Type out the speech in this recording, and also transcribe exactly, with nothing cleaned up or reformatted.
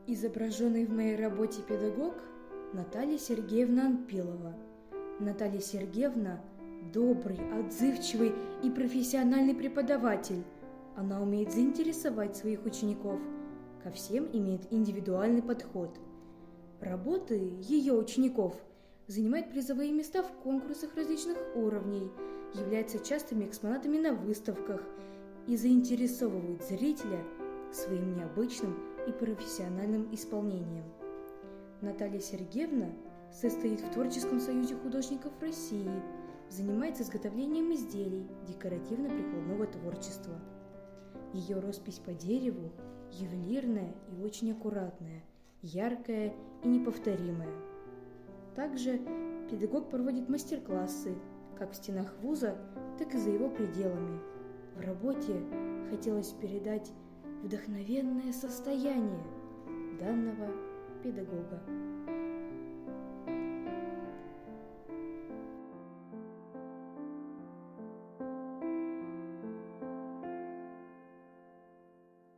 Изображенный в моей работе педагог Наталья Сергеевна Анпилова. Наталья Сергеевна – добрый, отзывчивый и профессиональный преподаватель. Она умеет заинтересовать своих учеников, ко всем имеет индивидуальный подход. Работы ее учеников занимают призовые места в конкурсах различных уровней, являются частыми экспонатами на выставках и заинтересовывают зрителя своим необычным и профессиональным исполнением. Наталья Сергеевна состоит в Творческом союзе художников России, занимается изготовлением изделий декоративно-прикладного творчества. Ее роспись по дереву ювелирная и очень аккуратная, яркая и неповторимая. Также педагог проводит мастер-классы как в стенах вуза, так и за его пределами. В работе хотелось передать вдохновенное состояние данного педагога.